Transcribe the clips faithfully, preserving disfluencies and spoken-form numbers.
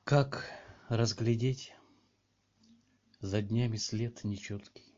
Как разглядеть за днями след нечеткий?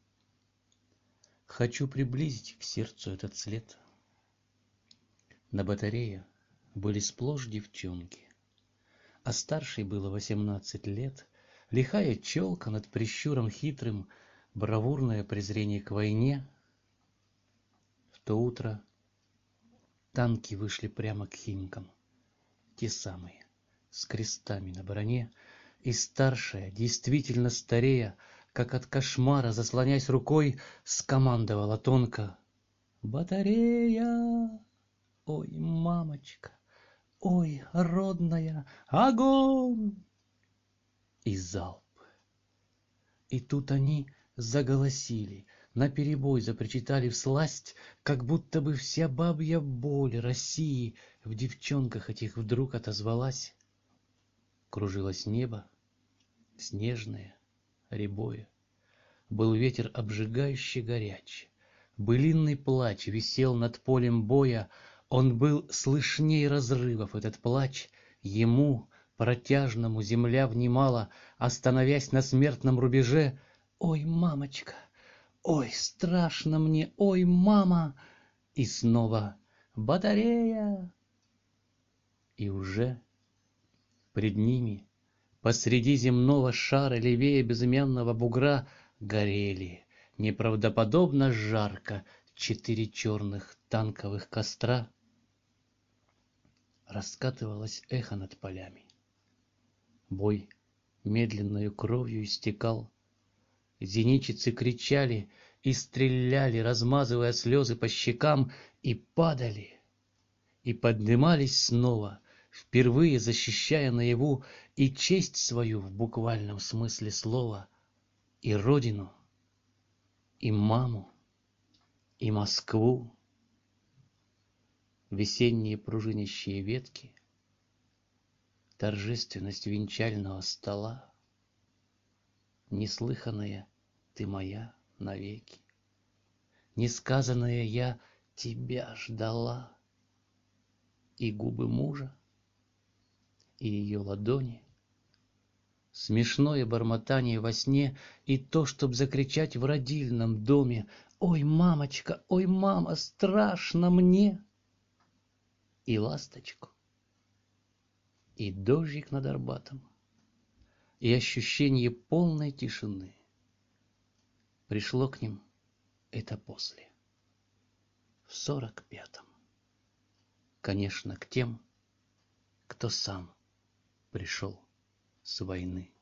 Хочу приблизить к сердцу этот след. На батарее были сплошь девчонки, а старшей было восемнадцать лет. Лихая челка над прищуром хитрым, бравурное презрение к войне. В то утро танки вышли прямо к Химкам, те самые, с крестами на броне, и старшая, действительно старея, как от кошмара, заслоняясь рукой, скомандовала тонко: «Батарея! Ой, мамочка! Ой, родная! Огонь!» И залп. И тут они заголосили, наперебой запричитали всласть, как будто бы вся бабья боль России в девчонках этих вдруг отозвалась. Кружилось небо, снежное, рябое. Был ветер обжигающе горячий. Былинный плач висел над полем боя. Он был слышней разрывов, этот плач. Ему, протяжному, земля внимала, остановясь на смертном рубеже. «Ой, мамочка! Ой, страшно мне! Ой, мама!» И снова «Батарея!» И уже пред ними, посреди земного шара, левее безымянного бугра, горели неправдоподобно жарко четыре черных танковых костра. Раскатывалось эхо над полями. Бой медленною кровью истекал. Зенитчицы кричали и стреляли, размазывая слезы по щекам, и падали, и поднимались снова, впервые защищая наяву и честь свою в буквальном смысле слова, и родину, и маму, и Москву. Весенние пружинящие ветки, торжественность венчального стола, неслыханная ты моя навеки, несказанная я тебя ждала, и губы мужа, и ее ладони, смешное бормотание во сне, и то, чтоб закричать в родильном доме: «Ой, мамочка, ой, мама, страшно мне!» И ласточку, и дождик над Арбатом, и ощущение полной тишины. Пришло к ним это после, в сорок пятом. Конечно, к тем, кто сам пришел с войны.